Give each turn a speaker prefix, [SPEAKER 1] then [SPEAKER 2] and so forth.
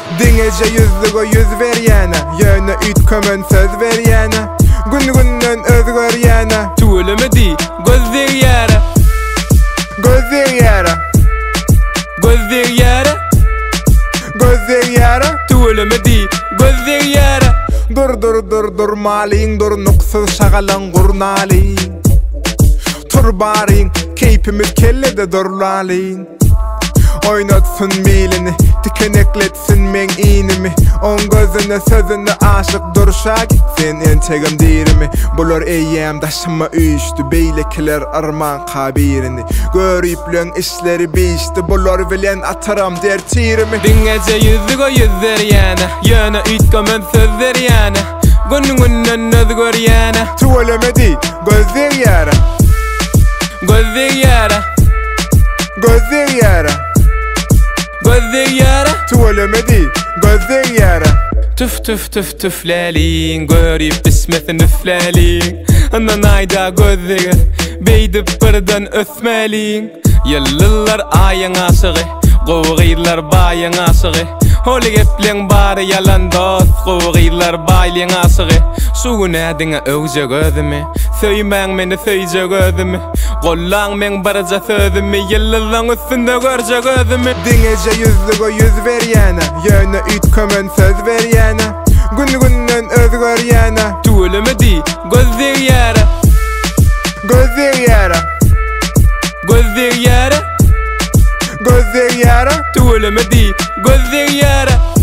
[SPEAKER 1] Diňeje yüzlügo yüz berýäne, ýöne ütkömen söz berýäne, gün-günden özgörýäne.
[SPEAKER 2] Tuğulemedi gözler yara,
[SPEAKER 1] Gözler ýara,
[SPEAKER 2] gözler yara,
[SPEAKER 1] gözler ýara.
[SPEAKER 2] tuğulemedi gözler yara.
[SPEAKER 1] Dur maliň dur nuksuz şagalan gurnaliň. Tur bariň keypimiz kellede durlalyň. Oynatsın milini, tikenekletsin men inimi. On gözüne sözüne aşık durşa gitsin entegim dirimi. Bular eyyem daşıma üýüşdi, beylekiler arman kabirini. Görüplön işleri bişti, bular bilen ataram der tirimi.
[SPEAKER 2] Diňeje yüzlügo yüzler ýana, ýöne ütkömen sözler ýana, gün-günden özgörýäne.
[SPEAKER 1] Tuvalemedi gözler ýara,
[SPEAKER 2] Gözler yara,
[SPEAKER 1] gözler ýara,
[SPEAKER 2] gözler yara.
[SPEAKER 1] tuvalemedi gözler ýara.
[SPEAKER 2] Tüf tüfläliň, görüp bismetin üfläliň. Andan aýda gözleri beýdip birden ösmäliň. Ýyllar aýyň aşygy, gowgylar baýyň aşygy. Holy gepleň bary yalan dost, gowgylar baýyň aşygy. Sugunädiňe öwje gözümi, söýmäň meni söýje gözümi. Gollaň men barja sözümi, ýyllarlaň üstünde görje gözümi.
[SPEAKER 1] Diňeje yüzlügo yüz berýäne, ýöne ütkömen söz berýäne, gün-günden özgörýäne.
[SPEAKER 2] Tuğulemedi gözler yara,
[SPEAKER 1] Gözler ýara,
[SPEAKER 2] gözler yara,
[SPEAKER 1] gözler ýara.
[SPEAKER 2] tuğulemedi gözler yara.